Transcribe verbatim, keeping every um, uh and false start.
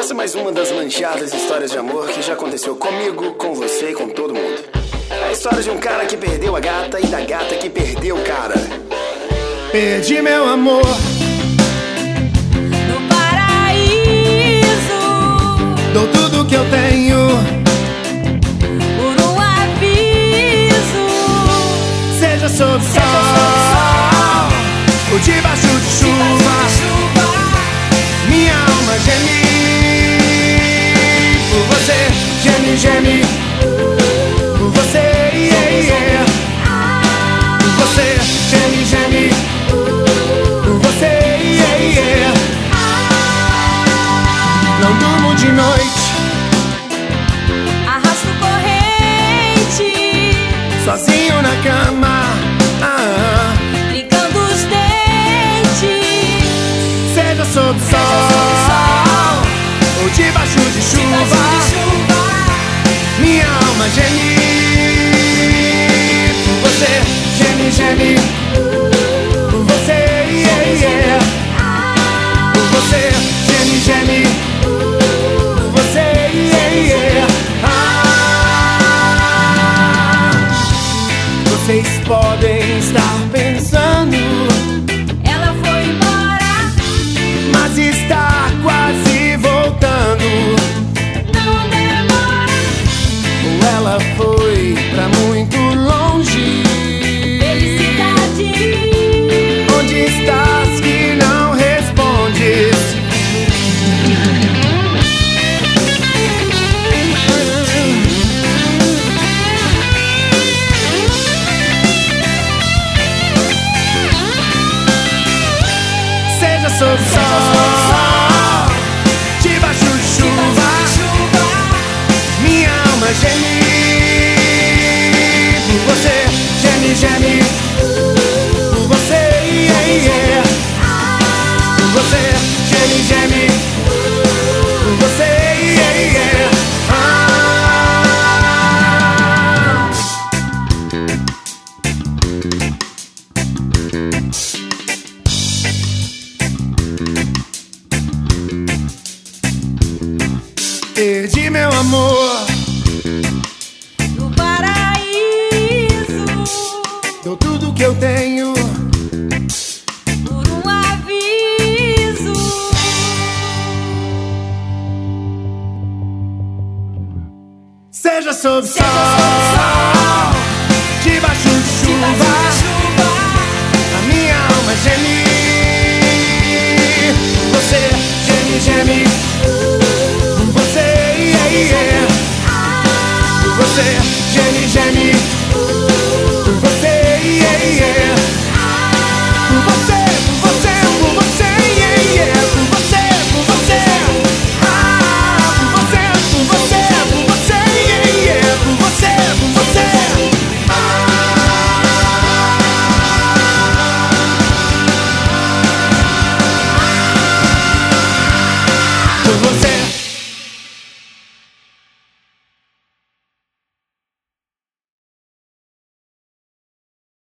Essa é mais uma das manchadas histórias de amor que já aconteceu comigo, com você e com todo mundo. É a história de um cara que perdeu a gata e da gata que perdeu o cara. Perdi meu amor no paraíso, dou tudo que eu tenho por um aviso. Seja sob sol ou debaixo de chuva, minha alma geme por você, geme, geme por você, yeah, yeah. Por você, geme, geme por você, yeah, yeah. Não durmo de noite, arrasto corrente, sozinho na cama, ah, brincando os dentes. seja sob sol ou debaixo de chuva, minha alma geme por você, geme, geme por você, yeah, yeah. Por você, geme, geme por você, yeah, yeah. Ah, vocês podem estar pensando, Ela foi embora, mas está quase voltando. não demora. Ou ela foi pra muito longe. Felicidade, Onde estás que não respondes? Seja sob sol, debaixo de chuva, minha alma geme por você, geme, geme por você, yeah, yeah. Por você, geme, geme por você, yeah, yeah. Ah. Perdi meu amor no paraíso, dou tudo que eu tenho por um aviso. seja sob sol, debaixo de chuva, a minha alma geme por você, geme, geme por você, yeah, yeah. Por você, geme, geme por você, yeah, yeah. Por você, por você, por você, yeah, yeah. Por você, por você, ah, por você, por você, por você, yeah, yeah. Por você, por você, ah. Por você.